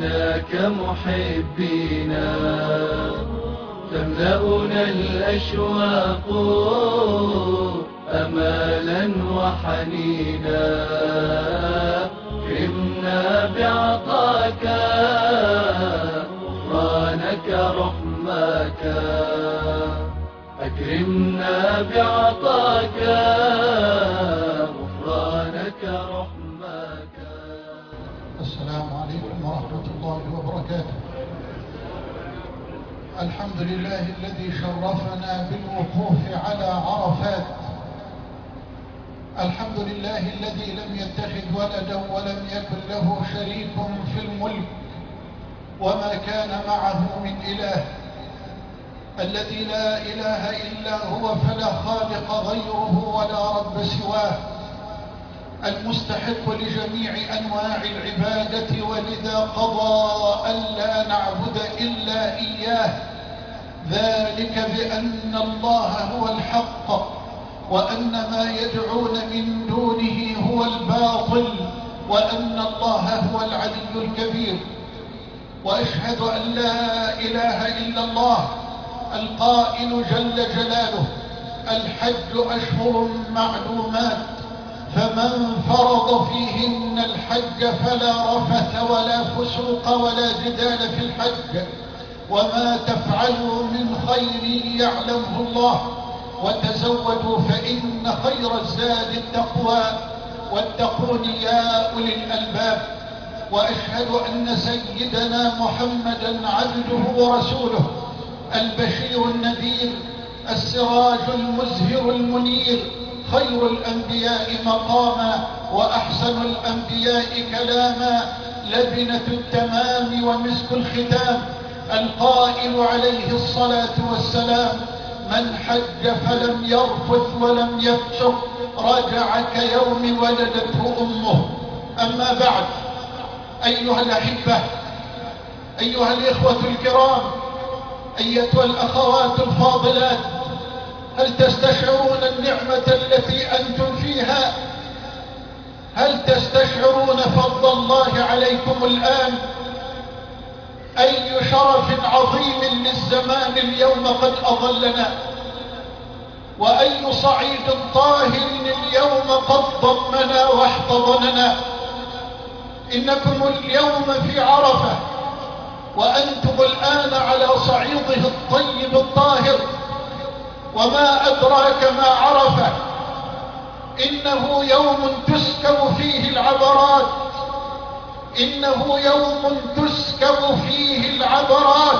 جئناك محبينا تملأنا الأشواق أمالا وحنينا. أكرمنا بعطاك غفرانك رحمك. أكرمنا بعطاك غفرانك رحمك. السلام عليكم ورحمة الله وبركاته. الحمد لله الذي شرفنا بالوقوف على عرفات. الحمد لله الذي لم يتخذ ولدا ولم يكن له شريك في الملك وما كان معه من إله. الذي لا إله إلا هو فلا خالق غيره ولا رب سواه. المستحق لجميع أنواع العبادة، ولذا قضى ألا نعبد إلا إياه. ذلك بأن الله هو الحق وأن ما يدعون من دونه هو الباطل وأن الله هو العلي الكبير. وأشهد أن لا إله إلا الله القائل جل جلاله: الحج أشهر معلومات فمن فرض فيهن الحج فلا رفث ولا فسوق ولا جدال في الحج. وما تفعلوا من خير يعلمه الله، وتزودوا فإن خير الزاد التقوى واتقون يا أولي الألباب. وأشهد أن سيدنا محمدا عبده ورسوله، البشير النذير، السراج المزهر المنير، خير الأنبياء مقاما وأحسن الأنبياء كلاما، لبنة التمام ومسك الختام، القائل عليه الصلاة والسلام: من حج فلم يرفث ولم يفسق رجع كيوم ولدته أمه. أما بعد، أيها الأحبة، أيها الإخوة الكرام، أيتها الأخوات الفاضلات، هل تستشعرون النعمة التي أنتم فيها؟ هل تستشعرون فضل الله عليكم الآن؟ أي شرف عظيم للزمان اليوم قد أظلنا، وأي صعيد طاهر اليوم قد ضمنا واحتضننا. إنكم اليوم في عرفة، وأنتم الآن على صعيده الطيب الطاهر. وما أدراك ما عرفة؟ إنه يوم تسكب فيه العبرات، إنه يوم تسكب فيه العبرات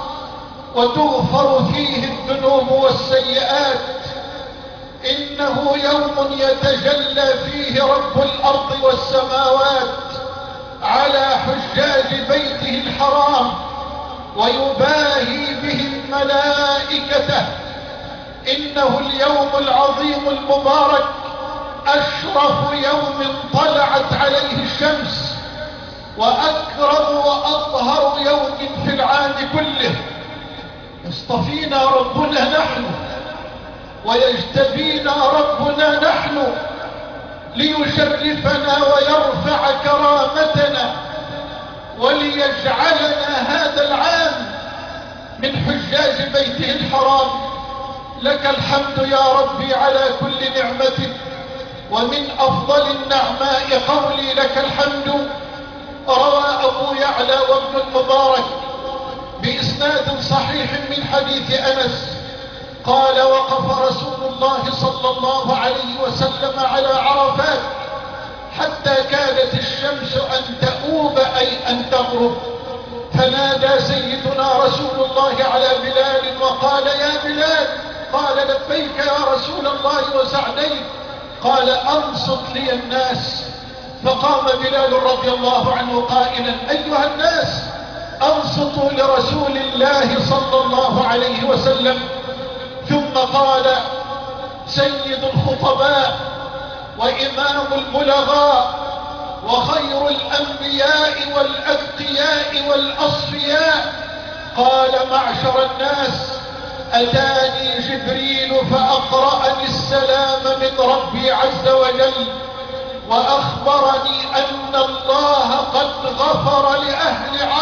وتغفر فيه الذنوب والسيئات. إنه يوم يتجلى فيه رب الأرض والسماوات على حجاج بيته الحرام ويباهي بهم ملائكته. إنه اليوم العظيم المبارك، أشرف يوم طلعت عليه الشمس، وأكرم وأطهر يوم في العام كله. يصطفينا ربنا نحن ويجتبينا ربنا نحن ليشرفنا ويرفع كرامتنا وليجعلنا هذا العام من حجاج بيته الحرام. لك الحمد يا ربي على كل نعمتك، ومن أفضل النعماء قولي لك الحمد. روى أبو يعلى وابن المبارك بإسناد صحيح من حديث أنس قال: وقف رسول الله صلى الله عليه وسلم على عرفات حتى كادت الشمس أن تؤوب أي أن تغرب، فنادى سيدنا رسول الله على بلال وقال: يا بلال. قال: لبيك يا رسول الله وسعديك. قال: أنصت لي الناس. فقام بلال رضي الله عنه قائلا: أيها الناس، أنصتوا لرسول الله صلى الله عليه وسلم. ثم قال: سيد الخطباء وإمام البلغاء وخير الأنبياء والأتقياء والأصفياء، قال: معشر الناس، أتاني جبريل فأقرأني السلام من ربي عز وجل، وأخبرني أن الله قد غفر لأهل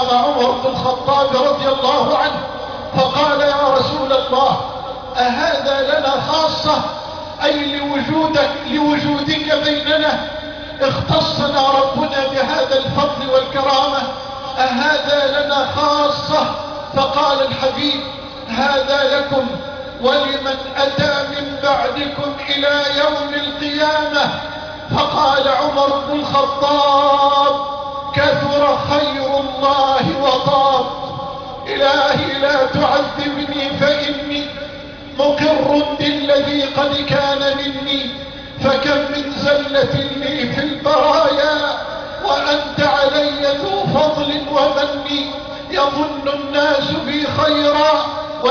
فقام عمر بن الخطاب رضي الله عنه فقال يا رسول الله أهذا لنا خاصة أي لوجودك بيننا اختصنا ربنا بهذا الفضل والكرامة أهذا لنا خاصة؟ فقال الحبيب هذا لكم ولمن أتى من بعدكم إلى يوم القيامة. فقال عمر بن الخطاب كثر خير الله وطاب، إلهي لا تعذبني فإني مقر بالذي قد كان مني، فكم من زلة لي في البرايا وأنت علي ذو فضل ومن، يظن الناس بي خيرا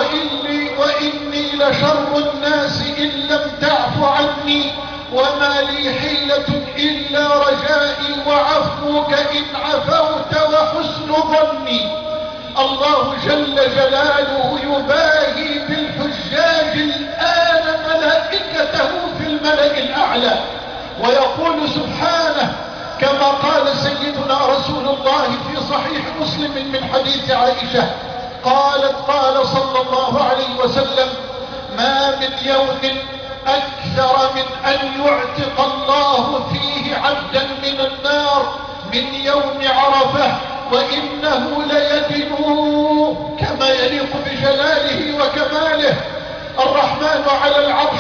وإني لشر الناس إن لم تعف عني، وما لي حيلة إلا رجائي وعفوك إن عفوت وحسن ظني. الله جل جلاله يباهي بالحجاج الآن ملائكته في الملأ الأعلى ويقول سبحانه كما قال سيدنا رسول الله في صحيح مسلم من حديث عائشة قالت قال صلى الله عليه وسلم ما من يوم أكثر من أن يعتق الله فيه عبدا من النار من يوم عرفة، وإنه ليدنو كما يليق بجلاله وكماله. الرحمن على العرش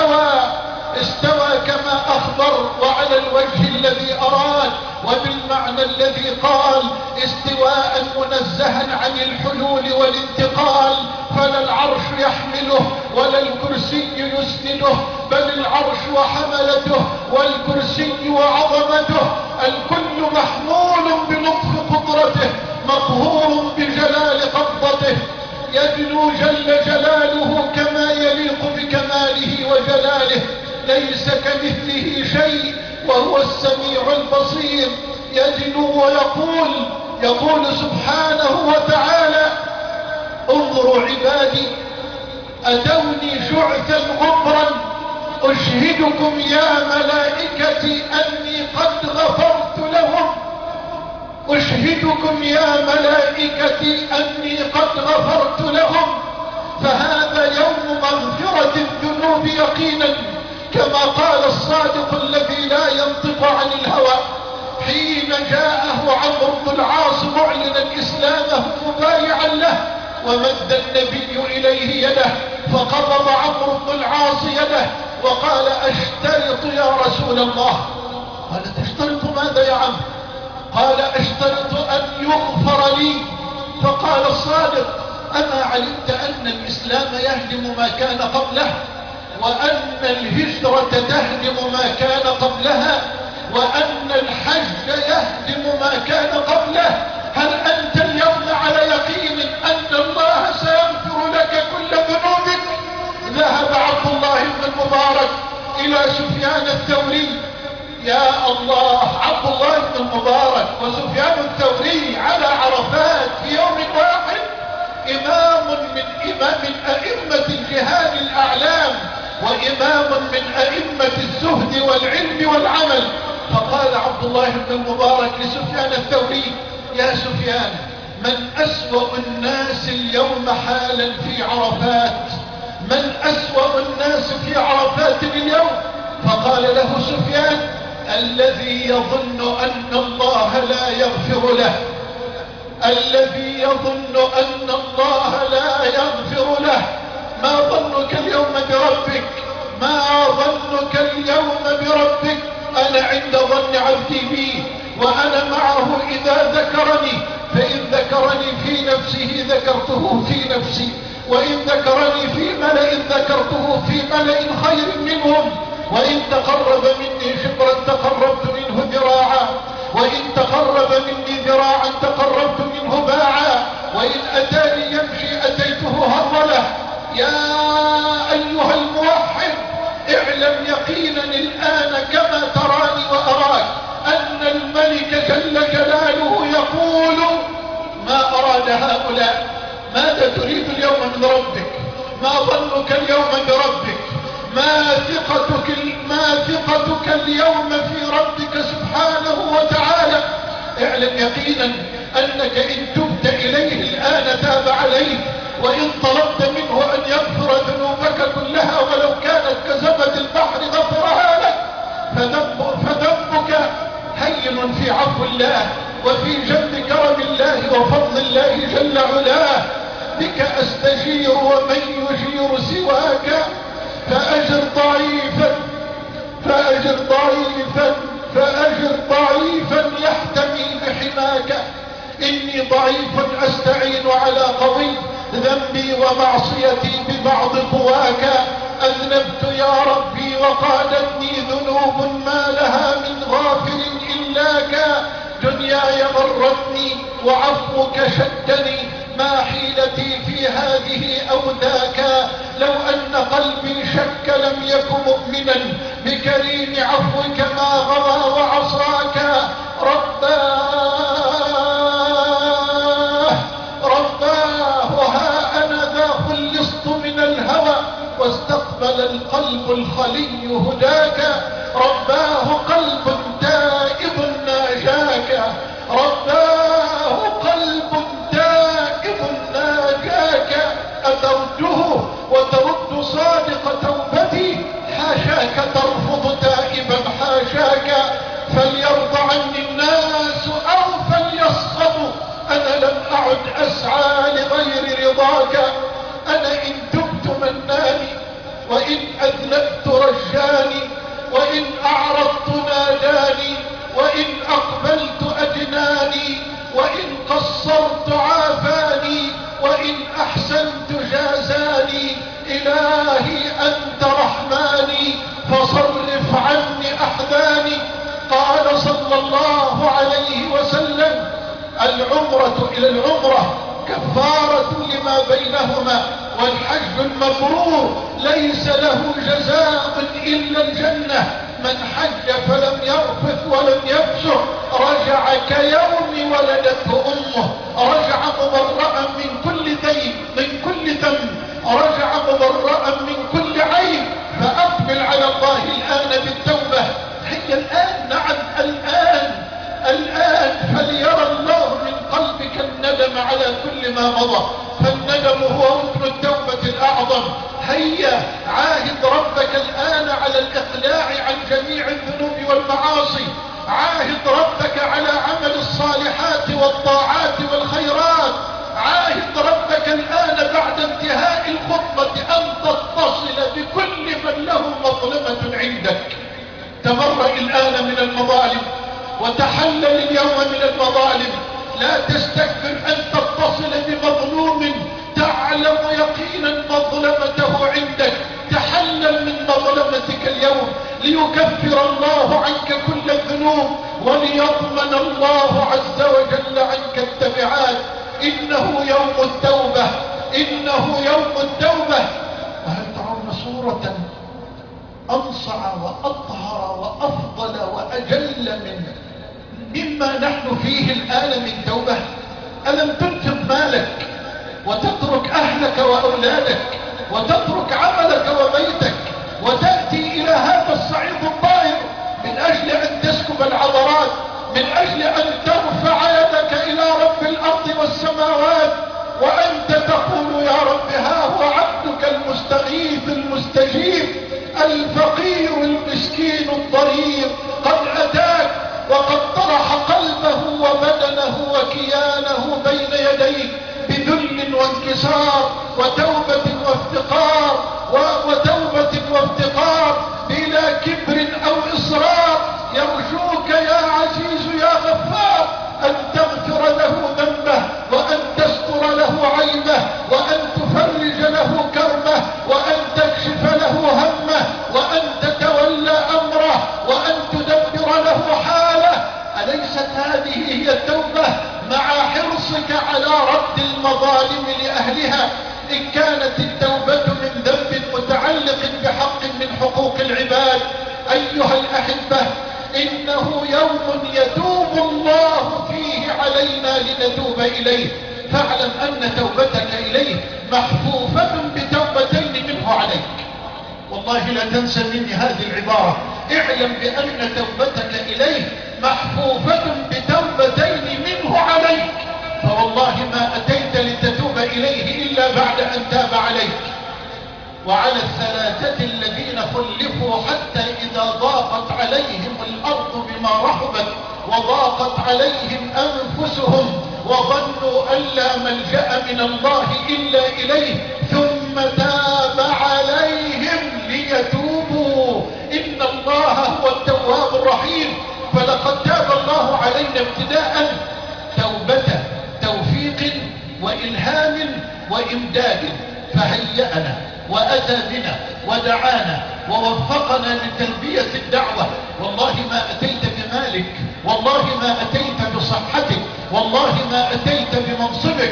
استوى كما أخبر وعلى الوجه الذي أراد وبالمعنى الذي قال استواء منزها عن الحلول والانتقال، فلا العرش يحمله ولا الكرسي يسنده، بل العرش وحملته والكرسي وعظمته الكل محمول بلطف قدرته مقهور بجلال قبضته، يدنو جل جلاله كما يليق بكماله وجلاله، ليس كمثله شيء وهو السميع البصير. يدنو يقول سبحانه وتعالى انظروا عبادي أتوني شعثا غبرا أشهدكم يا ملائكتي أني قد غفرت لهم، أشهدكم يا ملائكتي أني قد غفرت لهم. فهذا يوم مغفرة الذنوب يقينا كما قال الصادق الذي لا ينطق عن الهوى حين جاءه عمرو بن العاص معلنا إسلامه مبايعا له ومد النبي إليه يده فقبض عمرو بن العاص يده وقال أشترط يا رسول الله. قال تشترط ماذا يا عم؟ قال أشترط أن يغفر لي. فقال الصادق أما علمت أن الإسلام يهدم ما كان قبله وأن الهجرة تهدم ما كان قبلها وأن الحج يهدم ما كان قبله؟ هل أنت اليوم على يقين أن الله سيغفر لك كل ذنوبك؟ ذهب عبد الله بن المبارك إلى سفيان الثوري، يا الله، عبد الله بن المبارك وسفيان الثوري على عرفات في يوم واحد، إمام من أئمة الجهاد الأعلام وإمام من أئمة الزهد والعلم والعمل. فقال عبد الله بن المبارك لسفيان الثوري يا سفيان من أسوأ الناس اليوم حالا في عرفات؟ من أسوأ الناس في عرفات اليوم؟ فقال له سفيان الذي يظن أن الله لا يغفر له، الذي يظن أن الله لا يغفر له. ما ظنك اليوم بربك؟ ما ظنك اليوم بربك؟ أنا عند ظن عبدي بي وأنا معه إذا ذكرني، فإن ذكرني في نفسه ذكرته في نفسي، وإن ذكرني في ملأ ذكرته في ملأ خير منهم، وإن تقرب مني شبرا تقربت منه ذراعا، وإن تقرب مني ذراعا تقربت منه باعا، وإن أتاني يمشي أتيته هرولة. يا أيها الموحد اعلم يقينا الآن كما تراني وأراك أن الملك جل جلاله يقول ما أراد هؤلاء، ماذا تريد اليوم من ربك؟ ما ظنك اليوم بربك؟ ما ثقتك اليوم في ربك سبحانه وتعالى؟ اعلم يقينا أنك إن تبت تاب عليك، وإن طلبت منه أن يغفر ذنوبك كلها ولو كانت كزبد البحر غفرها لك. فذنبك هين في عفو الله وفي جنب كرم الله وفضل الله جل علاه. بك أستجير ومن يجير سواك، فأجر ضعيفا يحتمي بحماك. إني ضعيف أستعين على قوي، ذنبي ومعصيتي ببعض قواك. أذنبت يا ربي وقادتني ذنوب ما لها من غافر إلاك. دنياي غرتني وعفوك شدني، ما حيلتي في هذه أو ذاك. لو أن قلبي شك لم يك مؤمنا بكريم عفوك ما غوى وعصاك. رباه ها أنا ذا خلصت من الهوى، واستقبل القلب الخلي هداك. رباه قلب تائب ناجاك، رباه قلب تائب ناجاك. أترده وترد صادق توبتي، حاشاك ترفض تائبا حاشاك. فليرضى عني الناس أو فليسخطوا، أنا لم أعد أسعى لغير رضاك. أنا إن تبت مناني، وإن أذنبت رجاني، وإن أعرضت ناداني، وإن أقبلت أدناني، وإن قصرت عافاني، وإن أحسنت جازاني. إلهي أنت رحماني فصرف عني أحزاني. قال صلى الله عليه وسلم: العمرة إلى العمرة كفارة لما بينهما، والحج المبرور ليس له جزاء إلا الجنة. من حج فلم يرفث ولم يفسق رجع كيوم ولدته أمه، رجع مبرأ من كل دين من كل ذنب، رجع مبرأ من كل عيب. فأقبل على الله الآن بالتوبة. هي الآن، نعم الآن فليرى الله من قلبك الندم على كل ما مضى، فالندم هو ركن التوبة الأعظم. هيا عاهد ربك الآن على الإقلاع عن جميع الذنوب والمعاصي، عاهد ربك على عمل الصالحات والطاعات والخيرات. عاهد ربك الآن بعد انتهاء الخطبة أن تتصل بكل من له مظلمة عندك. تبرأ الآن من المظالم وتحلل اليوم من المظالم. لا تستكبر أن تتصل بمظلوم تعلم يقينا مظلمته عندك. تحلل من مظلمتك اليوم ليكفر الله عنك كل الذنوب، وليضمن الله عز وجل عنك التبعات. إنه يوم التوبة، إنه يوم التوبة. وهل ترون صورة أنصع وأطهر وأفضل وأجل مما نحن فيه الآن من توبة؟ ألم تنفق مالك وتترك أهلك وأولادك وتترك عملك وبيتك وتأتي إلى هذا الصعيد الطائر من أجل أن تسكب العبرات، من أجل أن ترفع يدك إلى رب الأرض والسماوات، وأنت تقول: يا رب ها هو عبدك المستغيث المستجيب الفقير المسكين الضرير قد أتاك، وقد طرح قلبه وبدنه وكيانه بين يديك بذل وانكسار وتوبة وافتقار بلا كبر أو إصرار. يرجوك يا عزيز يا غفار أن تغفر له ذنبه، وأن تستر له عيبه، وأن تفرج له كربه، وأن تكشف له همه، وأن تتولى أمره، وأن تدبر له حاله. أليست هذه هي التوبة مع حرصك على رد المظالم لأهلها؟ إن كانت التوبة من ذنب متعلق بحق من حقوق العباد، أيها الأحبة، إنه يوم يتوب الله فيه علينا لنتوب إليه. فاعلم أن توبتك إليه محفوفة بتوبتين منه عليك. والله لا تنسى مني هذه العبارة. اعلم بأن توبتك إليه محفوفة بتوبتين منه عليك. فوالله ما أتيت لتتوب وعلى الثلاثة الذين خلفوا حتى إذا ضاقت عليهم الأرض بما رحبت وضاقت عليهم أنفسهم وظنوا أن لا ملجأ من الله إلا إليه ثم تاب عليهم ليتوبوا إن الله هو التواب الرحيم. فلقد تاب الله علينا ابتداء توبة توفيق وإلهام وإمداد، فهيأنا وأتى بنا ودعانا ووفقنا لتلبية الدعوة. والله ما أتيت بمالك، والله ما أتيت بصحتك، والله ما أتيت بمنصبك،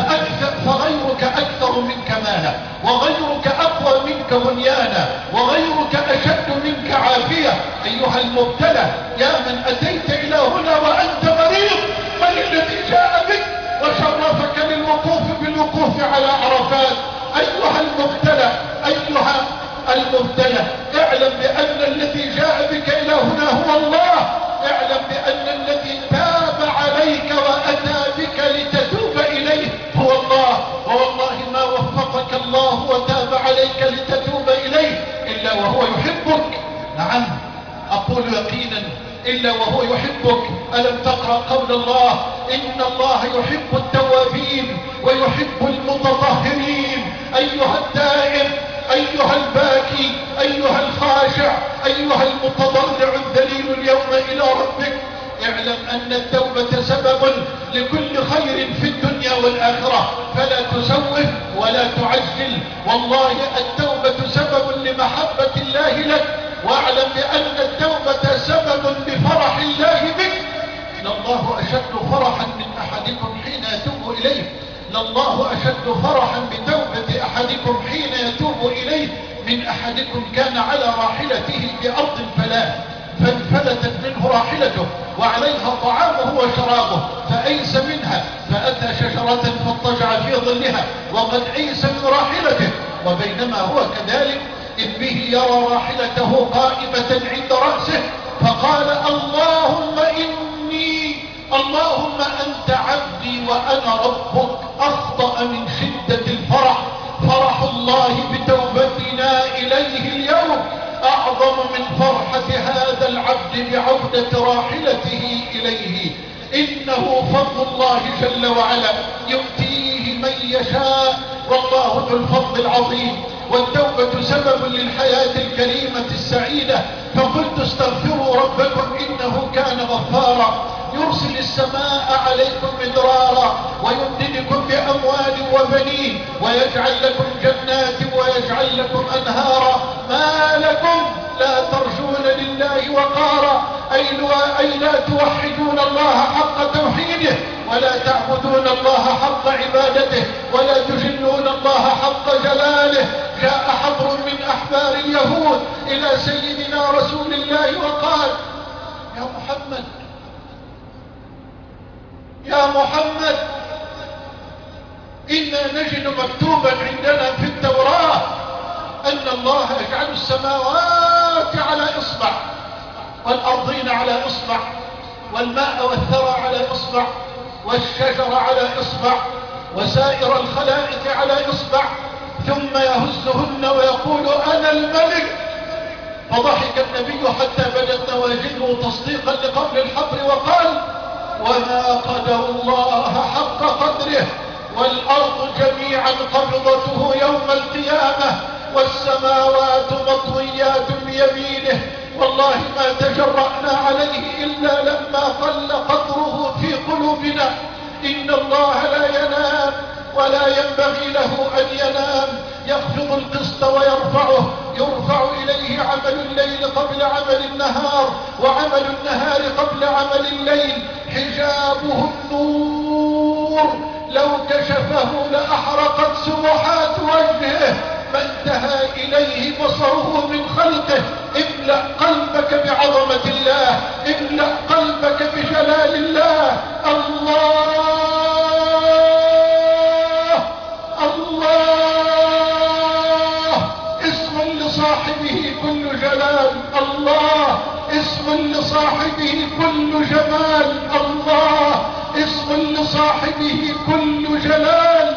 فغيرك أكثر منك مالا، وغيرك أقوى منك بنيانا، وغيرك أشد منك عافية. أيها المبتلى يا من أتيت إلى هنا وأنت مريض، من الذي جاء بك وشرفك بالوقوف على عرفات؟ أيها المبتلى، أيها المبتلى، اعلم بأن الذي جاء بك إلى هنا هو الله. اعلم بأن الذي تاب عليك وأتى بك لتتوب إليه هو الله. ووالله ما وفقك الله وتاب عليك لتتوب إليه إلا وهو يحبك. نعم أقول يقينا إلا وهو يحبك. ألم تقرأ قول الله إن الله يحب التوابين ويحب المتطهرين؟ أيها التائب، أيها الباكي، أيها الخاشع، أيها المتضرع الذليل اليوم إلى ربك، اعلم أن التوبة سبب لكل خير في الدنيا والآخرة، فلا تسوف ولا تعجل. والله التوبة سبب لمحبة الله لك، واعلم بأن التوبة سبب لفرح الله بك. لله أشد فرحا من أحدكم حين يتوب إليه، لله أشد فرحا بتوبة أحدكم حين يتوب إليه من أحدكم كان على راحلته بأرض فانفلتت منه راحلته وعليها طعامه وشرابه فأيس منها فأتى شجرة فاضطجع في ظلها وقد أيس من راحلته، وبينما هو كذلك إذ به يرى راحلته قائمة عند رأسه فقال اللهم أنت عبدي وأنا ربك. أخطأ من شدة الفرح. فرح الله بتوبتنا إليه اليوم أعظم من فرحة هذا العبد بعودة راحلته إليه. إنه فضل الله جل وعلا يؤتيه من يشاء، والله ذو الفضل العظيم. والتوبة سبب للحياة الكريمة السعيدة. فقلت استغفروا ربكم إنه كان غفارا يرسل السماء عليكم مدرارا ويمددكم بأموال وبنين ويجعل لكم جنات ويجعل لكم أنهارا. ما لكم لا ترجون لله وقارا؟ أي لا توحدون الله حق توحيده ولا تعبدون الله حق عبادته ولا تجلون الله حق جلاله. جاء حبر من أحبار اليهود إلى سيدنا رسول الله وقال يا محمد إنا نجد مكتوبا عندنا في التوراة أن الله يجعل السماوات على إصبع والأرضين على إصبع والماء والثرى على إصبع والشجر على إصبع وسائر الخلائق على إصبع ثم يهزهن ويقول أنا الملك. فضحك النبي حتى بدت نواجذه تصديقا لقول الحبر وقال وما قدر الله حق قدره والأرض جميعا قبضته يوم القيامة والسماوات مطويات بيمينه. والله ما تجرأنا عليه إلا لما قل قدره في قلوبنا. إن الله لا ينام ولا ينبغي له أن ينام، يخفض القسط ويرفعه، يرفع إليه عمل الليل قبل عمل النهار وعمل النهار قبل عمل الليل. حجابه النور لو كشفه لأحرقت سبحات وجهه ما انتهى إليه بصره من خلقه. املأ قلبك بعظمة الله، املأ قلبك بجلال الله. الله اسم لصاحبه كل جلال، الله اسم لصاحبه كل جمال، الله اسم لصاحبه كل جلال.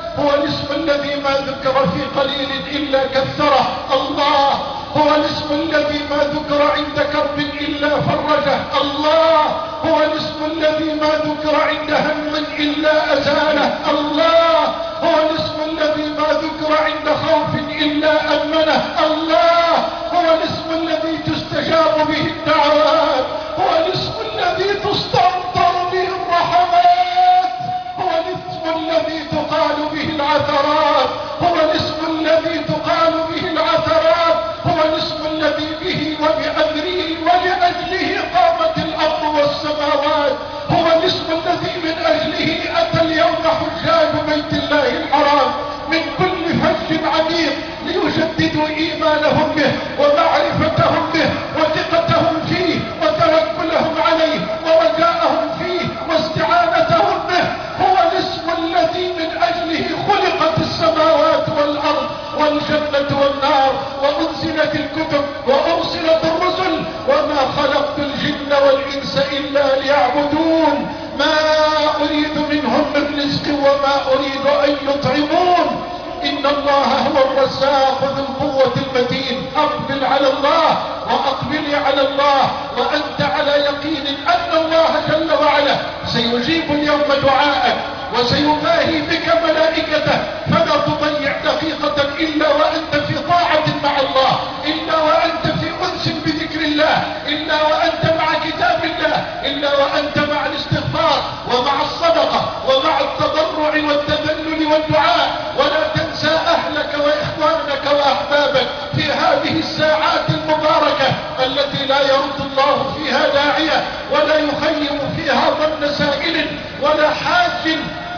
هو الاسم الذي ما ذكر في قليل إلا كثره. الله هو الاسم الذي ما ذكر عند كرب إلا فرجه. الله هو الاسم الذي ما ذكر عند هم إلا أزاله. الله هو الاسم الذي ما ذكر عند خوف إلا أمنه. الله هو الاسم الذي تستجاب به الدعوات، هو الاسم الذي تستمطر به الرحمات، هو الاسم الذي تقال به العثرات، هو الاسم الذي تقال به العثرات، هو الاسم الذي به وبأمره ولأجله قامت الأرض والسماوات، هو الاسم الذي من أجله أتى اليوم حجاج بيت الله الحرام من كل فج عميق ليجددوا إيمانهم به ومعرفتهم به وثقتهم فيه وتوكلهم عليه ورجاءهم فيه واستعانتهم به. هو الاسم الذي من أجله خلقت السماوات والأرض والجنة والنار وأنزلت الكتب وأرسلت الرسل، وما خلقت الجن والإنس إلا ليعبدون، ما أريد منهم من رزق وما أريد أن يطعمون، إن الله هو الرزاق ذو القوة المتين. أقبل على الله وأقبلي على الله وأنت على يقين أن الله جل وعلا سيجيب اليوم دعاءك وسيباهي بك ملائكته، فلا تضيع دقيقة إلا وأنت في طاعة مع الله، إلا وأنت في أنس بذكر الله، إلا وأنت مع كتاب الله، إلا وأنت مع الاستغفار ومع الصدقة ومع التضرع والتذلل والدعاء. ولا تنسى أهلك وإخوانك وأحبابك في هذه الساعات المباركة التي لا يرد الله فيها داعية ولا يخيم فيها ظن سائل ولا حاج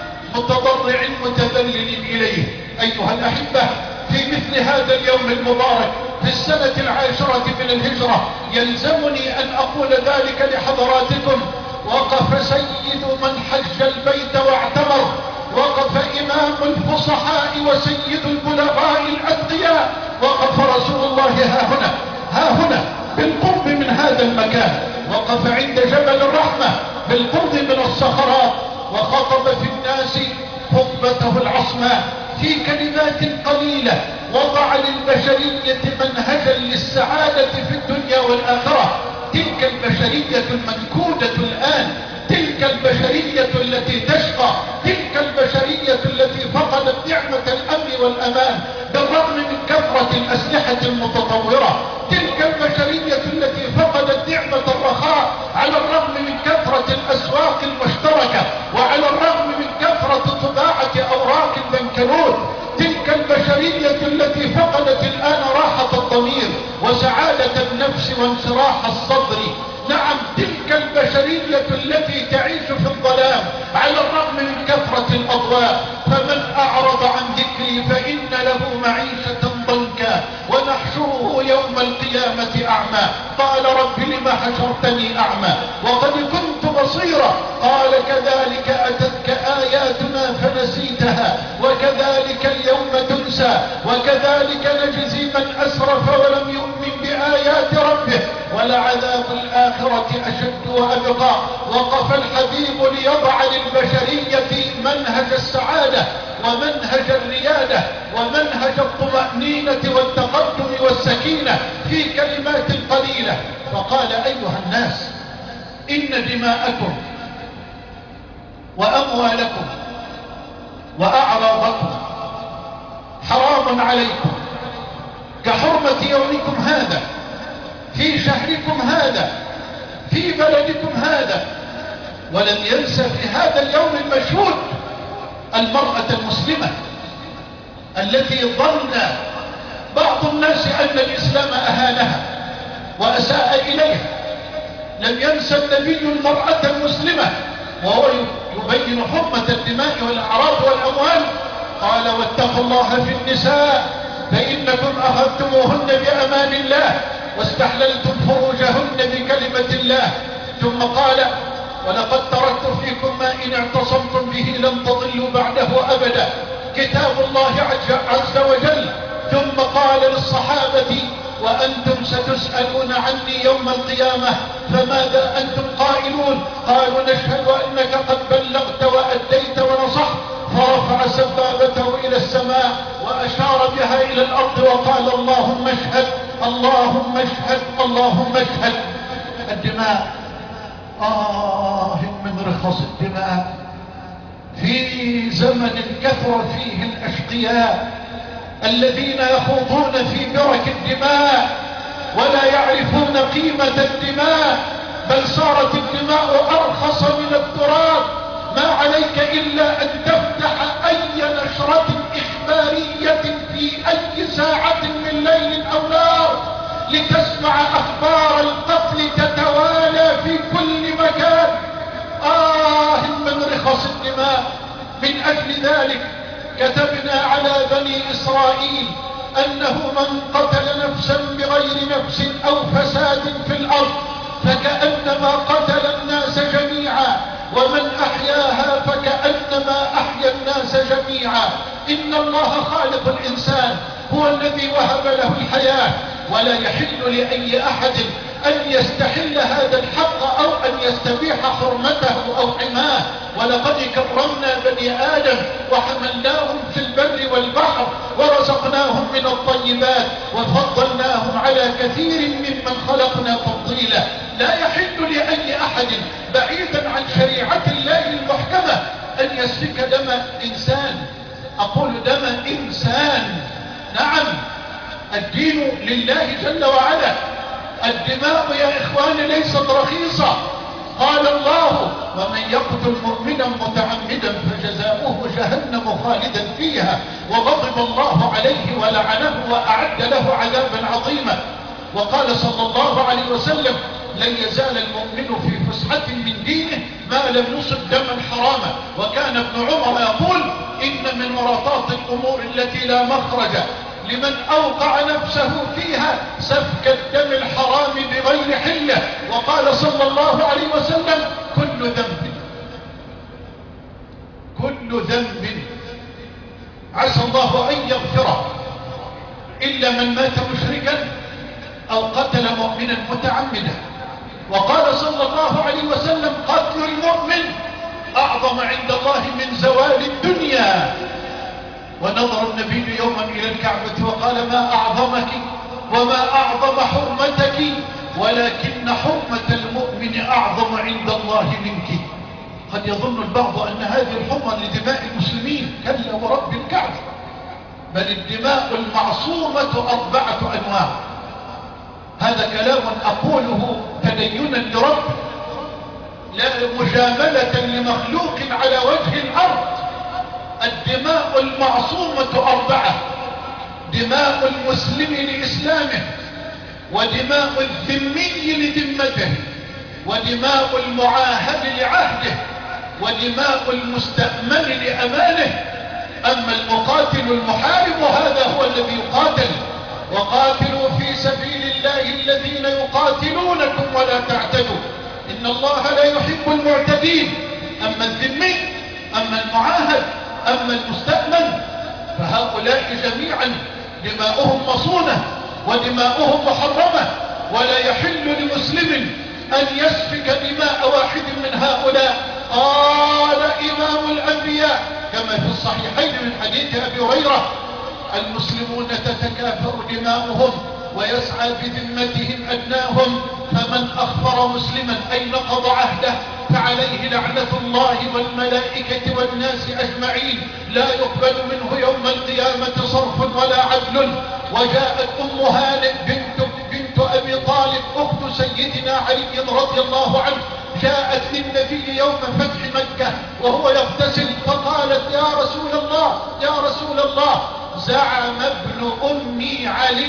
متضرع متذلل إليه. أيها الأحبة، في مثل هذا اليوم المبارك في السنة 10 من الهجرة يلزمني أن أقول ذلك لحضراتكم. وقف سيد من حج البيت واعتمر، وقف إمام الفصحاء وسيد البلغاء الأتقياء، وقف رسول الله ها هنا بالقرب من هذا المكان، وقف عند جبل الرحمة بالقرب من الصخرات، وخطب في الناس خطبته العصماء في كلمات قليلة وضع للبشرية منهجا للسعادة في الدنيا والآخرة. تلك البشرية المنكودة الآن، تلك البشرية التي تشقى، تلك البشرية التي فقدت نعمة الأمن والأمان بالرغم من كثرة الأسلحة المتطورة، تلك البشرية التي فقدت نعمة الرخاء على الرغم من كثرة الأسواق المشتركة وعلى الرغم من كثرة طباعة أوراق البنكنوت، تلك البشرية التي فقدت الآن راحة الضمير وسعادة النفس وانشراح الصدر. نعم، تلك البشرية التي تعيش في الظلام على الرغم من كثرة الأضواء. فمن أعرض عن ذكري فإن له معيشة ضنكا ونحشره يوم القيامة أعمى. قال رب لم حشرتني أعمى وقد كنت بصيرا؟ قال كذلك أتتك آياتنا فنسيتها وكذلك اليوم تنسى وكذلك نجزي من أسرف ولم يؤمن بآيات ربه ولعذاب الآخرة أشد وأبقى. وقف الحبيب ليضع للبشرية منهج السعادة ومنهج الريادة ومنهج الطمأنينة والتقدم والسكينة في كلمات قليلة. فقال أيها الناس، إن دماءكم وأموالكم وأعراضكم حرام عليكم كحرمة يومكم هذا في شهركم هذا في بلدكم هذا. ولم ينسى في هذا اليوم المشهود المرأة المسلمة التي ظن بعض الناس أن الإسلام أهانها وأساء إليها. لم ينسى النبي المرأة المسلمة وهو يبين حرمة الدماء والأعراض والأموال. قال واتقوا الله في النساء فإنكم أخذتموهن بأمان الله واستحللتم فروجهن بكلمة الله. ثم قال ولقد تركت فيكم ما إن اعتصمتم به لن تضلوا بعده أبدا، كتاب الله عز وجل. ثم قال للصحابة وأنتم ستسألون عني يوم القيامة فماذا أنتم قائلون؟ قالوا نشهد أنك قد بلغت وأديت ونصحت. فرفع سبابته إلى السماء وأشار بها إلى الأرض وقال اللهم اشهد اللهم اشهد اللهم اشهد. الدماء من رخص الدماء في زمن كثر فيه الأشقياء الذين يخوضون في برك الدماء ولا يعرفون قيمة الدماء، بل صارت الدماء أرخص من التراب. ما عليك إلا أن تفتح أي نشرة إخبارية في أي ساعة من ليل أو نهار لتسمع أخبار القتل تتوالى في كل مكان. من رخص الدماء. من أجل ذلك كتبنا على بني إسرائيل أنه من قتل نفسا بغير نفس أو فساد في الأرض فكأنما قتل الناس جميعا، ومن أحياها فكأنما أحيا الناس جميعا. إن الله خالق الإنسان هو الذي وهب له الحياة، ولا يحل لأي أحد أن يستحل هذا الحق أو أن يستبيح حرمته أو حماه. ولقد كرمنا بني آدم وحملناهم في البر والبحر ورزقناهم من الطيبات وفضلناهم على كثير ممن خلقنا تفضيلا. لا يحل لأي أحد بعيدا عن شريعة الله المحكمة أن يسفك دم إنسان. أقول دم إنسان. نعم، الدين لله جل وعلا. الدماء يا إخواني ليست رخيصة. قال الله ومن يقتل مؤمنا متعمدا فجزاؤه جهنم خالدا فيها وغضب الله عليه ولعنه وأعد له عذابا عظيما. وقال صلى الله عليه وسلم لن يزال المؤمن في فسحة من دينه ما لم يصب دما حراما. وكان ابن عمر يقول إن من ورطات الأمور التي لا مخرج لمن أوقع نفسه فيها سفك الدم الحرام بغير حلة. وقال صلى الله عليه وسلم كل ذنب عسى الله أن يغفره إلا من مات مشركا أو قتل مؤمنا متعمدا. وقال صلى الله عليه وسلم قتل المؤمن أعظم عند الله من زوال الدنيا. ونظر النبي يوما إلى الكعبة وقال ما أعظمك وما أعظم حرمتك ولكن حرمة المؤمن أعظم عند الله منك. قد يظن البعض أن هذه الحرمة لدماء المسلمين، كلا ورب الكعبة، بل الدماء المعصومة 4 أنواع. هذا كلام أقوله تدينا لرب لا مجاملة لمخلوق على وجه الأرض. الدماء المعصومة 4: دماء المسلم لإسلامه، ودماء الذمي لذمته، ودماء المعاهد لعهده، ودماء المستأمن لأمانه. أما المقاتل المحارب هذا هو الذي يقاتل. وقاتلوا في سبيل الله الذين يقاتلونكم ولا تعتدوا إن الله لا يحب المعتدين. أما الذمي، أما المعاهد، أما المستأمن فهؤلاء جميعا دماؤهم مصونة ودماؤهم محرمة، ولا يحل لمسلم أن يسفك دماء واحد من هؤلاء. قال إمام الأنبياء كما في الصحيحين من حديث أبي هريرة المسلمون تتكافأ دماؤهم ويسعى بذمتهم أدناهم، فمن أخبر مسلما أي نقض عهده فعليه لعنة الله والملائكة والناس أجمعين، لا يقبل منه يوم القيامة صرف ولا عدل. وجاءت أم هانئ بنت أبي طالب أخت سيدنا علي رضي الله عنه، جاءت للنبي يوم فتح مكة وهو يغتسل فقالت يا رسول الله يا رسول الله زعم ابن أمي علي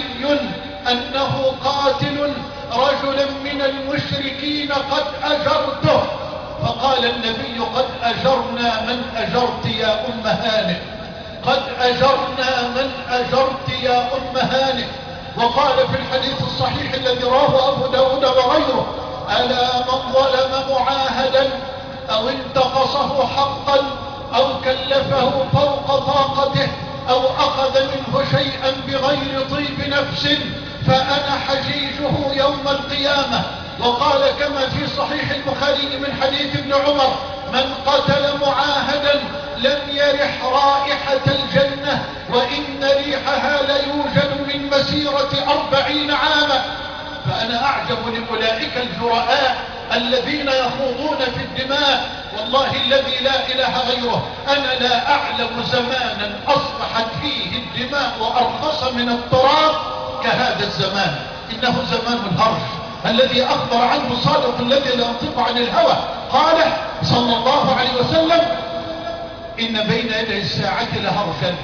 أنه قاتل رجلا من المشركين قد أجرته. فقال النبي قد أجرنا من أجرت يا أم هانئ، قد أجرنا من أجرت يا أم هانئ. وقال في الحديث الصحيح الذي رواه أبو داود وغيره ألا من ظلم معاهدا أو انتقصه حقا أو كلفه فوق طاقته أو أخذ منه شيئا بغير طيب نفس فأنا حجيجه يوم القيامة. وقال كما في صحيح البخاري من حديث ابن عمر من قتل معاهدا لم يرح رائحة الجنة، وإن ريحها ليوجد من مسيرة 40 عاما. فأنا أعجب لأولئك الجرآء الذين يخوضون في الدماء. والله الذي لا إله غيره، أنا لا أعلم زمانا أصبحت فيه الدماء أرخص من التراب كهذا الزمان. إنه زمان الهرج الذي أخبر عنه الصادق الذي لا ينطق عن الهوى. قال صلى الله عليه وسلم: إن بين يدي الساعة لهرجا،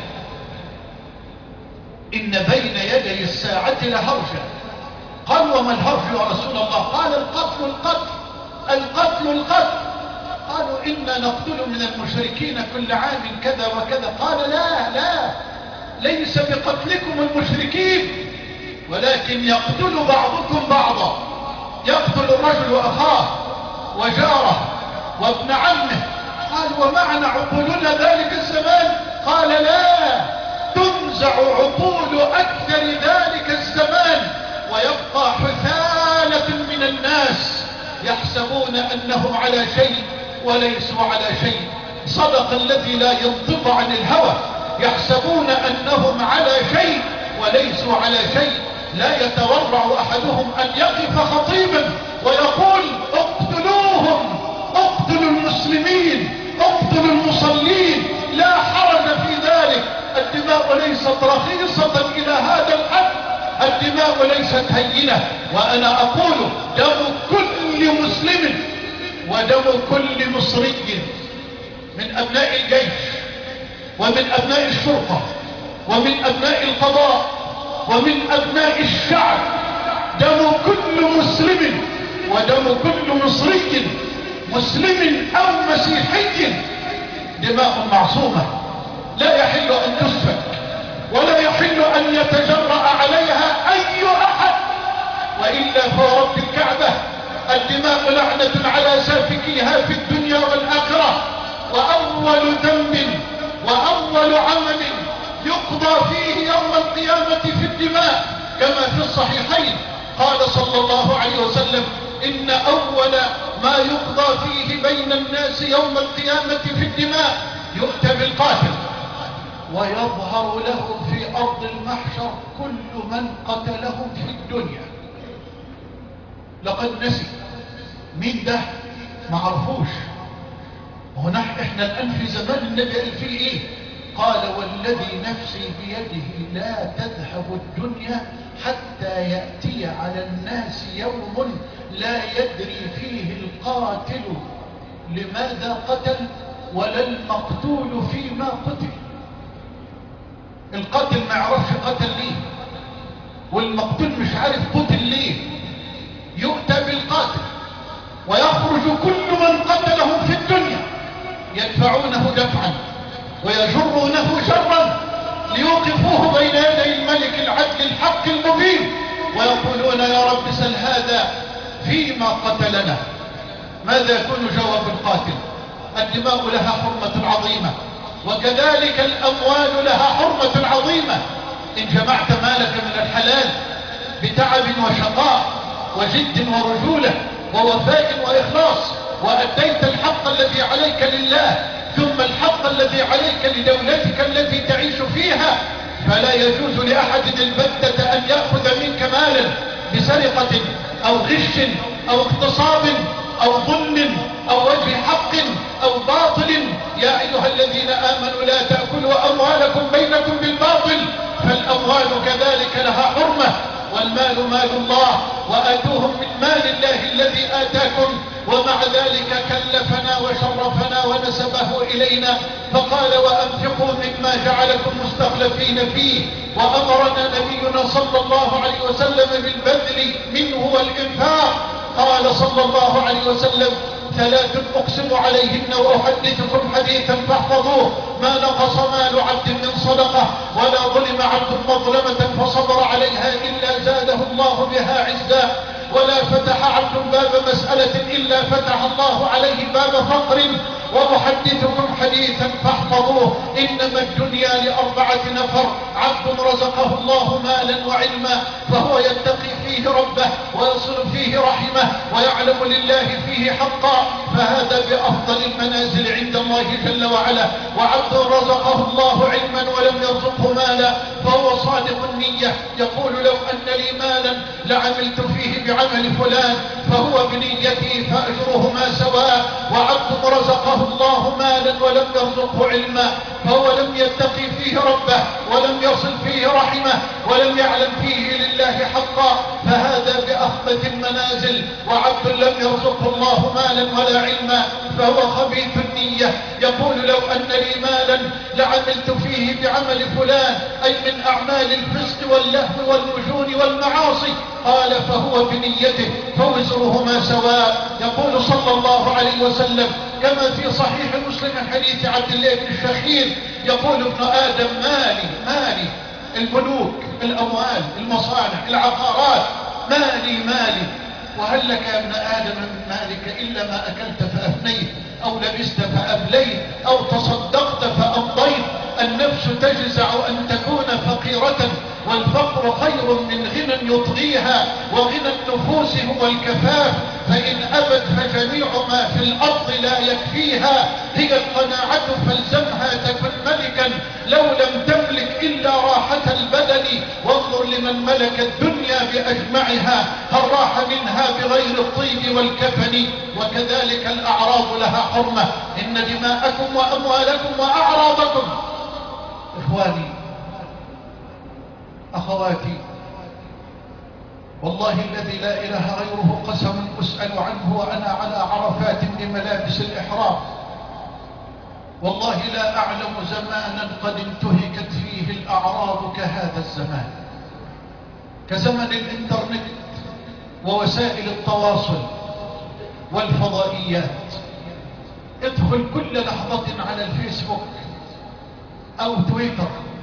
إن بين يدي الساعة لهرجا. قال: وما الهرج يا رسول الله؟ قال: القتل القتل القتل القتل. قالوا: إنا نقتل من المشركين كل عام كذا وكذا. قال: لا ليس بقتلكم المشركين، ولكن يقتل بعضكم بعضا، يقتل الرجل أخاه وجاره وابن عمه. قال: ومعنى عقولنا ذلك الزمان؟ قال: لا، تنزع عقول أكثر ذلك الزمان، ويبقى حثالة من الناس يحسبون أنهم على شيء وليسوا على شيء. صدق الذي لا ينطق عن الهوى، يحسبون أنهم على شيء وليسوا على شيء. لا يتورع أحدهم أن يقف خطيبا ويقول: اقتلوهم، اقتلوا المسلمين، اقتلوا المصلين، لا حرج في ذلك. الدماء ليست رخيصة إلى هذا الحد، الدماء ليست هينة. وأنا أقول: دم كل مسلم ودم كل مصري من أبناء الجيش ومن أبناء الشرطة ومن أبناء القضاء ومن أبناء الشعب، دم كل مسلم ودم كل مصري، مسلم أو مسيحي، دماء معصومة لا يحل أن تسفك، ولا يحل أن يتجرأ عليها أي أحد، وإلا فرب الكعبة الدماء لعنة على سافكيها في الدنيا والآخرة. وأول ذنب وأول عمل يقضى فيه يوم القيامة في الدماء كما في الصحيحين. قال صلى الله عليه وسلم: إن أول ما يقضى فيه بين الناس يوم القيامة في الدماء يؤتى بالقاتل ويظهر له في أرض المحشر كل من قتلهم في الدنيا. لقد نسي مين ده، ما عرفوش. هنا احنا الآن في زمان النبي قال فيه ايه؟ قال: والذي نفسي بيده لا تذهب الدنيا حتى يأتي على الناس يوم لا يدري فيه القاتل لماذا قتل ولا المقتول فيما قتل. القاتل ما يعرفش قتل ليه، والمقتول مش عارف قتل ليه. يؤتى بالقاتل ويخرج كل من قتله في الدنيا، يدفعونه دفعا ويجرونه جرا ليوقفوه بين يدي الملك العدل الحق المبين، ويقولون: يا رب سل هذا فيما قتلنا. ماذا يكون جواب القاتل؟ الدماء لها حرمة عظيمة، وكذلك الأموال لها حرمة عظيمة. إن جمعت مالك من الحلال بتعب وشقاء وجد ورجولة ووفاء وإخلاص، وأديت الحق الذي عليك لله ثم الحق الذي عليك لدولتك التي تعيش فيها، فلا يجوز لأحد البتة أن يأخذ منك مالا بسرقة أو غش أو اغتصاب أو ظلم أو وجه حق أو باطل. يا أيها الذين آمنوا لا تأكلوا أموالكم بينكم بالباطل، فالأموال كذلك لها حرمة، والمال مال الله، وآتوهم من مال الله الذي آتاكم. ومع ذلك كلفنا وشرفنا ونسبه إلينا، فقال: وأنفقوا مما جعلكم مستخلفين فيه. وأمرنا نبينا صلى الله عليه وسلم بالبذل منه والإنفاق. قال صلى الله عليه وسلم: 3 أقسم عليهن وأحدثكم حديثا فاحفظوه: ما نقص مال عبد من صدقة، ولا ظلم عبد مظلمة فصبر عليها إلا زاده الله بها عزا، ولا فتح عبد باب مسألة إلا فتح الله عليه باب فقر، وأحدثكم حديثا فاحفظوه. إنما الدنيا لأربعة نفر: عبد رزقه الله مالا وعلما فهو يتقي فيه ربه ويصل فيه رحمه ويعلم لله فيه حقا، فهذا بأفضل المنازل عند الله جل وعلا. وعبد رزقه الله علما ولم يرزقه مالا فهو صادق النية، يقول لو أن لي مالا لعملت فيه بعمل فلان، فهو بنيته فأجرهما سواء. وعبد رزقه الله مالا ولم يرزقه علما فهو لم يتقي فيه ربه ولم يصل فيه رحمه ولم يعلم فيه لله حقا، فهذا بأخبث المنازل. وعبد لم يرزقه الله مالا ولا علما فهو خبيث النية، يقول لو أن لي مالا لعملت فيه بعمل فلان، أي من أعمال الفسق واللهو والنجون والمعاصي، قال فهو بنيته فوزرهما سواء. يقول صلى الله عليه وسلم كما في صحيح مسلم من حديث عبد الله بن الشخير، يقول ابن آدم مالي الملوك، الأموال، المصانع، العقارات، مالي. وهل لك يا ابن آدم من مالك إلا ما أكلت فأفنيت، أو لبست فأبليت، أو تصدقت فأمضيت. النفس تجزع أن تكون فقيرة، والفقر خير من غنى يطغيها، وغنى النفوس هو الكفاف، فإن أبت فجميع ما في الأرض لا يكفيها. هي القناعة فالزمها تكن ملكا، لو لم تملك إلا راحة البدن. وانظر لمن ملك الدنيا بأجمعها، هل راح منها بغير الطيب والكفن؟ وكذلك الأعراض لها حرمة، إن دماءكم وأموالكم وأعراضكم. إخواني أخواتي، والله الذي لا إله غيره قسم أسأل عنه وأنا على عرفات بملابس الإحرام، والله لا أعلم زمانا قد انتهكت فيه الأعراض كهذا الزمان، كزمن الإنترنت ووسائل التواصل والفضائيات. ادخل كل لحظة على الفيسبوك أو تويتر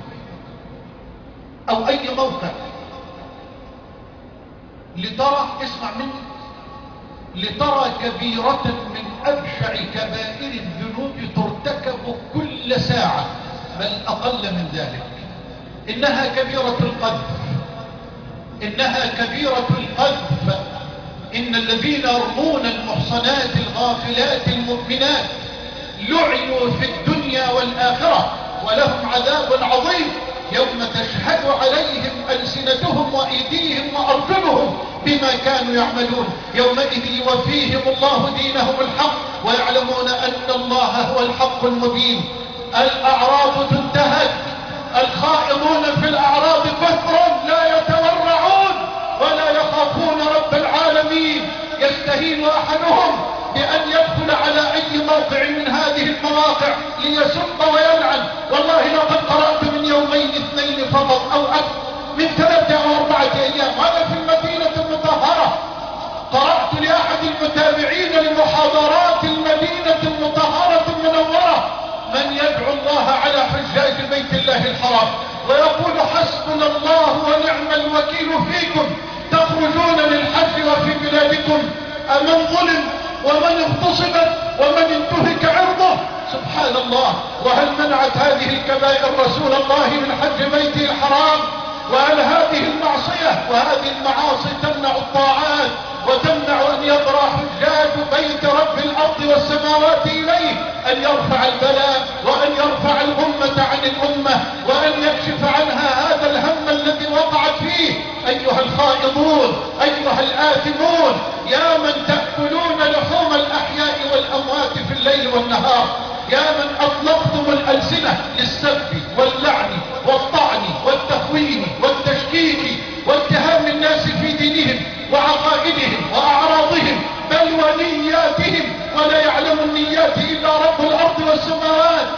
أو أي موقع لترى، اسمع مني، لترى كبيرة من أبشع كبائر الذنوب ترتكب كل ساعة، بل أقل من ذلك. إنها كبيرة القذف، إنها كبيرة القذف. إن الذين يرمون المحصنات الغافلات المؤمنات لعنوا في الدنيا والآخرة ولهم عذاب عظيم يوم تشهد عليهم ألسنتهم وأيديهم وأرجلهم بما كانوا يعملون. يومئذ يوفيهم الله دينهم الحق ويعلمون أن الله هو الحق المبين. الأعراض تنتهك، الخائضون في الأعراض كثر لا يتورعون ولا يخافون رب العالمين. يستهين أحدهم بأن يدخل على أي موقع من هذه المواقع ليسب ويلعن. والله لقد قرأت من يومين اثنين فقط أو أكثر من 3 أو 4 أيام وأنا في المدينة المطهرة، قرأت لأحد المتابعين لمحاضرات المدينة المطهرة المنورة من يدعو الله على حجاج بيت الله الحرام ويقول حسبنا الله ونعم الوكيل فيكم، تخرجون للحج وفي بلادكم أمن ظلم ومن اغتصبت ومن انتهك عرضه. سبحان الله. وهل منعت هذه الكبائر رسول الله من حج بيته الحرام؟ وهل هذه المعصية وهذه المعاصي تمنع الطاعات وتمنع أن يبرى حجاج بيت رب الأرض والسماوات إليه أن يرفع البلاء وأن يرفع الأمة عن الأمة وأن يكشف عنها هذا الهم الذي وقعت فيه؟ أيها الخائضون، أيها الآثمون، يا من تأكلون لحوم الأحياء والأموات في الليل والنهار، يا من أطلقتم الألسنة للسب واللعن والطعن والتخوين والتشكيك واتهام الناس في دينهم وعقائدهم وأعراضهم بل ونياتهم، ولا يعلم النيات إلا رب الأرض والسماوات.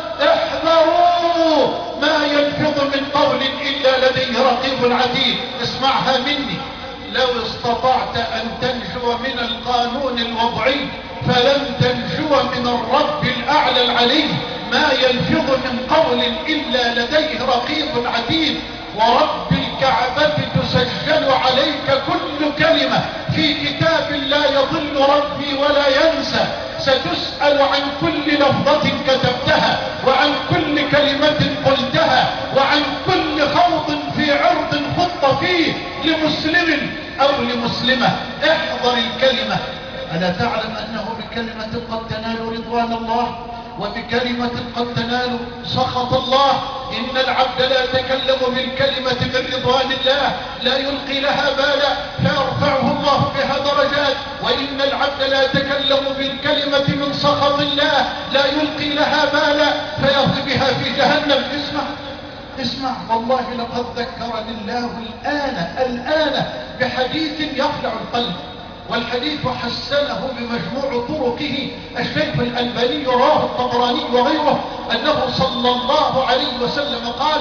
احذروا ما يلفظ من قول إلا لديه رقيب عتيد. اسمعها مني، لو استطعت أن تنجو من القانون الوضعي فلن تنجو من الرب الأعلى العلي. ما يلفظ من قول إلا لديه رقيب عتيد. ورب الكعبة تسجل عليك كل كلمة في كتاب لا يضل ربي ولا ينسى. ستسأل عن كل لفظة كتبتها، وعن كل كلمة قلتها، وعن كل خوض في عرض خط فيه لمسلم أو لمسلمة. احذر الكلمة. ألا تعلم أنه بكلمة قد تنال رضوان الله، وبكلمة قد تنال سخط الله؟ إن العبد لا يتكلم بالكلمة من رضوان الله لا يلقي لها بالا فيرفعه الله بها درجات، وإن العبد لا يتكلم بالكلمة من سخط الله لا يلقي لها بالا فيهوي بها في جهنم. اسمع والله لقد ذكرني الله الآن بحديث يخلع القلب، والحديث حسنه بمجموع طرقه الشيخ الألباني، رواه الطبراني وغيره، أنه صلى الله عليه وسلم قال: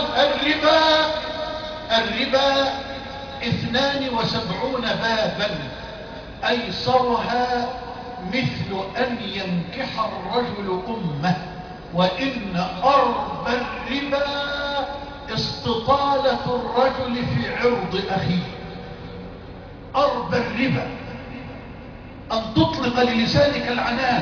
الربا 72 بابا، أيسرها مثل أن ينكح الرجل أمه، وإن أربى الربا استطالة الرجل في عرض أخيه. أربى الربا أن تطلق للسانك العنان،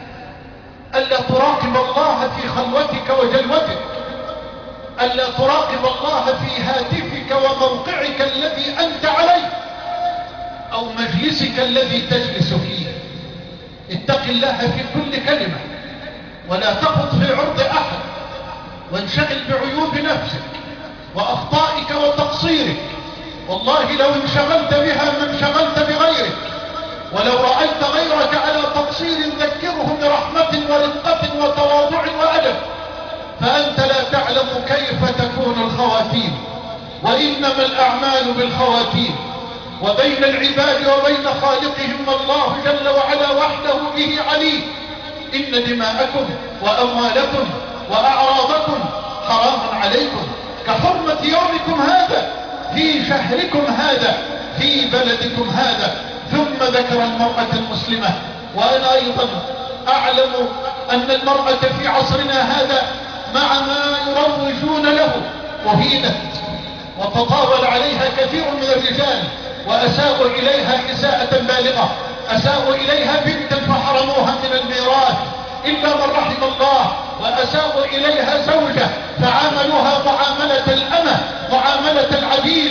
ألا تراقب الله في خلوتك وجلوتك، ألا تراقب الله في هاتفك وموقعك الذي أنت عليه، أو مجلسك الذي تجلس فيه. اتق الله في كل كلمة، ولا تخط في عرض أحد، وانشغل بعيوب نفسك وأخطائك وتقصيرك. والله لو انشغلت بها ما انشغلت بغيرك، ولو رأيت غيرك على تقصير ذكره برحمة ورقة وتواضع وأدب، فأنت لا تعلم كيف تكون الخواتيم، وإنما الأعمال بالخواتيم. وبين العباد وبين خالقهم الله جل وعلا وحده به عليم. إن دماءكم وأموالكم وأعراضكم حرام عليكم كحرمة يومكم هذا في شهركم هذا في بلدكم هذا. ثم ذكر المرأة المسلمة، وأنا أيضا أعلم أن المرأة في عصرنا هذا مع ما يروجون له أهينت وتطاول عليها كثير من الرجال، وأساءوا إليها إساءة بالغة، أساءوا إليها بنتا فحرموها من الميراث إلا من رحم الله، وأساءوا إليها زوجة فعاملوها معاملة الأمة، معاملة العبيد،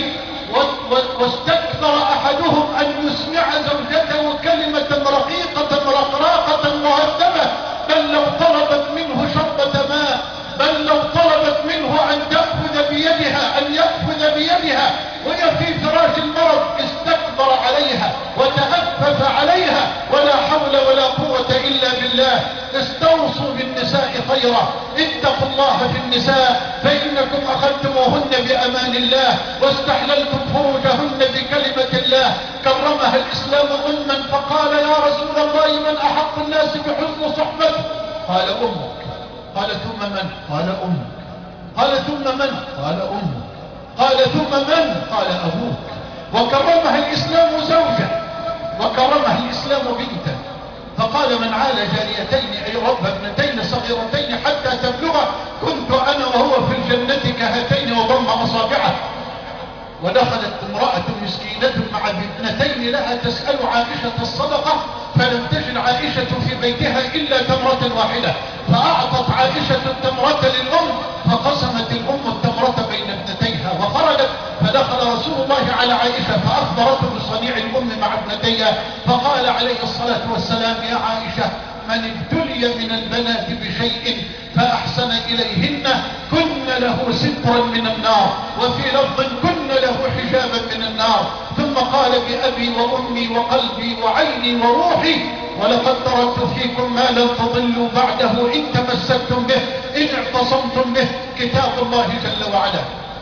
واستكثر أحدهم أن يسمع زوجته كلمة رقيقة رقراقة مهذبة، بل لو طلبت منه شربة ماء، بل لو طلبت منه أن تأخذ بيدها، أن يأخذ بيدها وهي في فراش المرض، استكبر عليها وتأفف عليها. ولا حول ولا قوة إلا بالله. استوصوا بالنساء خيرا، اتقوا الله في النساء، فإنكم أخذتموهن بأمان الله واستحللتم فروجهن بكلمة الله. كرمها الإسلام أما فقال: يا رسول الله من أحق الناس بحسن صحبته؟ قال: أمك. قال: ثم من؟ قال: أمك. قال: ثم من؟ قال: أمك. قال: ثم من؟ قال: أبوك. وكرمها الإسلام زوجة، وكرمها الإسلام بنتا، فقال: من عال جاريتين أي رب ابنتين صغيرتين حتى تبلغ كنت أنا وهو في الجنة كهاتين، وضم أصابعه. ودخلت امرأة مسكينة مع ابنتين لها تسأل عائشة الصدقة، فلم تجد عائشة في بيتها إلا تمرة واحدة، فأعطت عائشة التمرة للأم، فقسمت الأم التمرة بين ابنتيها وخرجت. فدخل رسول الله على عائشة فأخبرته بصنيع الأم مع ابنتيها، فقال عليه الصلاة والسلام: يا عائشة، من ابتلي من البنات بشيء فأحسن إليهن كن له سترا من النار، وفي لفظ كن له حجابا من النار. ثم قال: بأبي وأمي وقلبي وعيني وروحي، ولقد تركت فيكم ما لن تضلوا بعده إن تمسكتم به، إن اعتصمتم به، كتاب الله جل وعلا.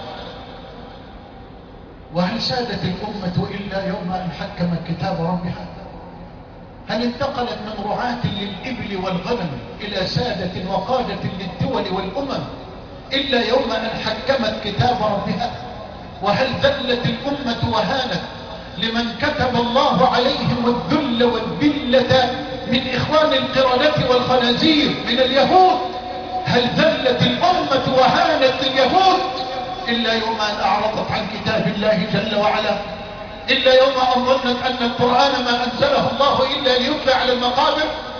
وهل سادت الأمة إلا يوم أن حكمت كتاب ربها؟ هل انتقلت من رعاة للإبل والغنم إلى سادة وقادة للدول والأمم إلا يوم أن حكمت كتاب ربها؟ وهل ذلت الأمة وهانت لمن كتب الله عليهم الذل والذلة من إخوان القردة والخنازير من اليهود؟ هل ذلت الأمة وهانت اليهود إلا يوم أن أعرضت عن كتاب الله جل وعلا؟ إلا يوم أن ظنت أن القرآن ما أنزله الله إلا ليتلى على المقابر؟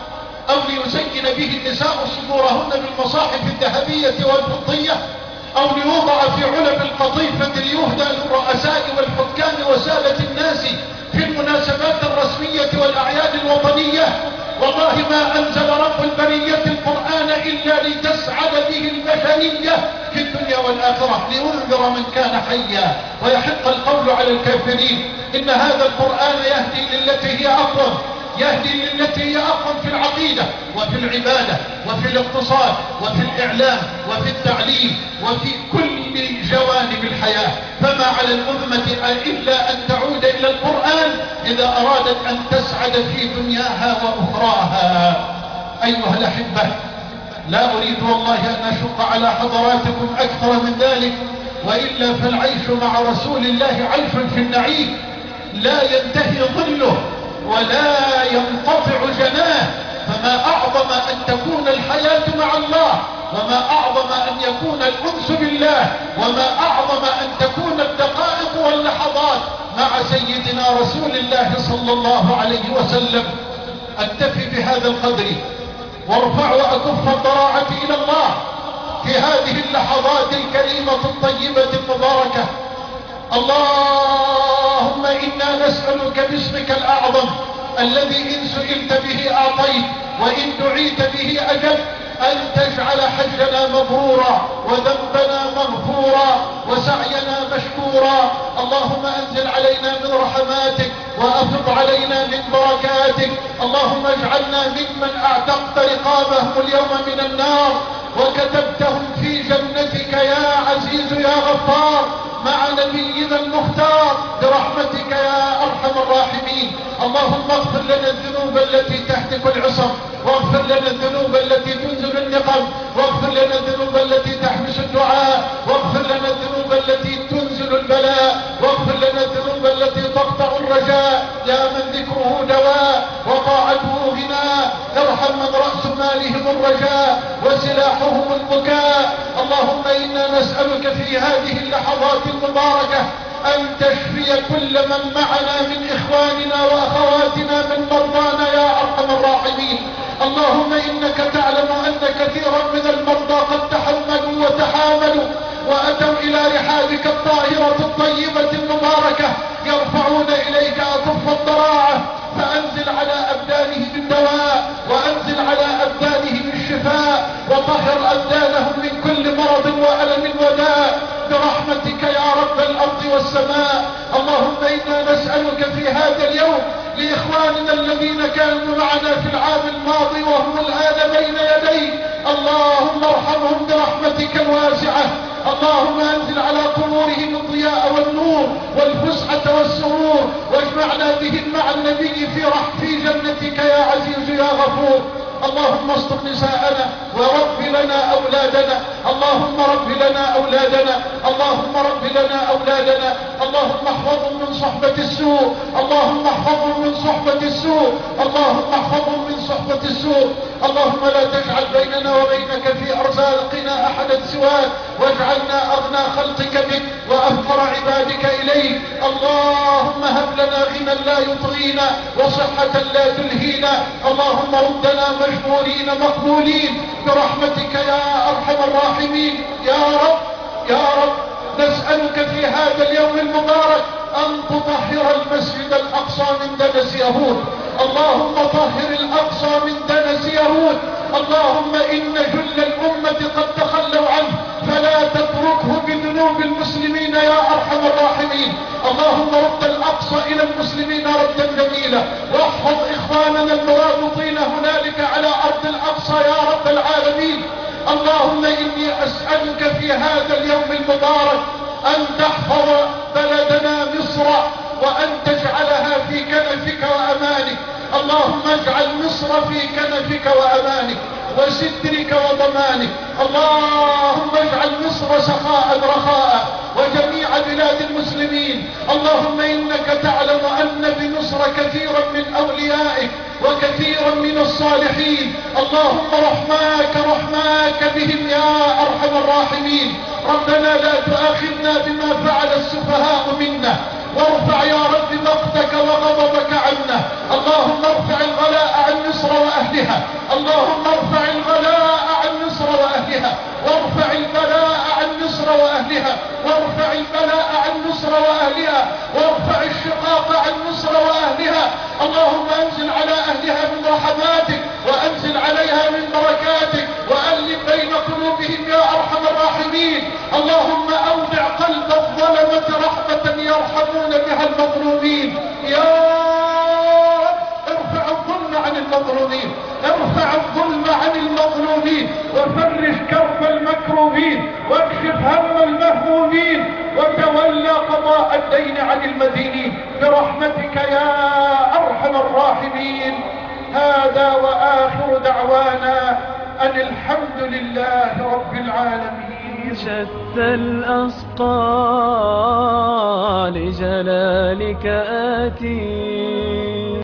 أو ليزين به النساء صدورهن بالمصاحف الذهبية والفضية، أو ليوضع في علب القطيفة ليهدى للرؤساء والحكام وسادة الناس في المناسبات الرسمية والأعياد الوطنية. والله ما أنزل رب البرية القرآن إلا لتسعد به البشرية في الدنيا والآخرة، لينذر من كان حيا ويحق القول على الكافرين. إن هذا القرآن يهدي للتي هي أقوم، يهدي للتي هي أقوم في العقيدة وفي العبادة وفي الاقتصاد وفي الإعلام وفي التعليم وفي كل جوانب الحياة. فما على الأمة إلا أن تعود إلى القرآن إذا أرادت أن تسعد في دنياها وأخراها. أيها الأحبة، لا أريد والله أن أشق على حضراتكم أكثر من ذلك، وإلا فالعيش مع رسول الله عيش في النعيم لا ينتهي ظله ولا ينقطع جناه. فما أعظم أن تكون الحياة مع الله، وما أعظم أن يكون الأنس بالله، وما أعظم أن تكون الدقائق واللحظات مع سيدنا رسول الله صلى الله عليه وسلم. أكتفي بهذا القدر وارفع وأكف الضراعة إلى الله في هذه اللحظات الكريمة الطيبة المباركة. اللهم إنا نسألك باسمك الأعظم الذي إن سئلت به أعطيت وإن دعيت به أجبت أن تجعل حجنا مبرورا وذنبنا مغفورا وسعينا مشكورا. اللهم أنزل علينا من رحماتك وأفض علينا من بركاتك. اللهم اجعلنا ممن أعتقت رقابهم اليوم من النار وكتبتهم في جنتك يا عزيز يا غفار مع نبينا المختار برحمتك يا أرحم الراحمين. اللهم اغفر لنا الذنوب التي تهتك العصم، واغفر لنا الذنوب التي تنزل النقم، واغفر لنا الذنوب التي تحبس الدعاء، واغفر لنا الذنوب التي تنزل البلاء، واغفر لنا الذنوب التي تقطع الرجاء يا من ذكره دواء وطاعته غناء. ارحم من رأس مالهم الرجاء وسلاحهم البكاء. اللهم إنا نسألك في هذه اللحظات المباركة أن تشفي كل من معنا من إخواننا وأخواتنا من مرضانا يا أرحم الراحمين. اللهم إنك تعلم أن كثيرا من المرضى قد تحملوا وتحاملوا وأتوا إلى رحابك الطاهرة الطيبة المباركة يرفعون إليك أكف الضراعة، فأنزل على أبدانهم الدواء وأنزل على أبدانهم الشفاء وطهر أبدانهم من كل مرض وألم وداء برحمتك يا رب الأرض والسماء. اللهم إنا نسألك في هذا اليوم لإخواننا الذين كانوا معنا في العام الماضي وهم الآن بين يديك، اللهم ارحمهم برحمتك الواسعة. اللهم انزل على قبورهم الضياء والنور والفسحة والسرور واجمعنا بهم مع النبي في جنتك يا عزيز يا غفور. اللهم استر نساءنا ورب لنا أولادنا، اللهم رب لنا أولادنا، اللهم رب لنا أولادنا، اللهم احفظهم من صحبة السوء، اللهم احفظهم من صحبة السوء، اللهم احفظهم من صحبة السوء. اللهم لا تجعل بيننا وبينك في أرزاقنا أحدا سواك، واجعلنا أغنى خلقك بك وأفقر عبادك إليك. اللهم هب لنا غنى لا يطغينا وصحة لا تلهينا. اللهم ردنا مجبورين مقبولين برحمتك يا أرحم الراحمين. يا رب يا رب نسألك في هذا اليوم المبارك أن تطهر المسجد الأقصى من دنس يهود. اللهم طهر الأقصى من دنس يهود. اللهم إن جل الأمة قد تخلوا عنه فلا تتركه بذنوب المسلمين يا أرحم الراحمين. اللهم رد الأقصى إلى المسلمين ردا جميلا، واحفظ إخواننا المرابطين هنالك على أرض الأقصى يا رب العالمين. اللهم إني أسألك في هذا اليوم المبارك أن تحفظ بلدنا مصر وأن تجعلها في كنفك وأمانك. اللهم اجعل مصر في كنفك وأمانك وسترك وضمانك. اللهم اجعل مصر سخاء رخاء وجميع بلاد المسلمين. اللهم إنك تعلم أن بمصر كثيرا من أوليائك وكثيرا من الصالحين. اللهم رحماك بهم يا أرحم الراحمين. ربنا لا تؤاخذنا بما فعل السفهاء منا، وارفع يا رب مقتك وغضبك عنا. اللهم ارفع الغلاء عن مصر وأهلها. وارفع البلاء عن مصر وأهلها، وارفع الشقاق عن مصر وأهلها. اللهم أنزل على أهلها من رحماتك، وأنزل عليها من بركاتك، وألف بين قلوبهم يا أرحم الراحمين. اللهم أودع قلب الظلمة رحمة يرحمون بها المظلومين. يا ارفع الظلم عن المظلومين، ارفع الظلم عن المظلومين، وفرج كرب المكروبين، واكشف هم المهمومين، وتولى قضاء الدين عن المدينين برحمتك يا أرحم الراحمين. هذا وآخر دعوانا أن الحمد لله رب العالمين. شتى الأسقى لجلالك آتي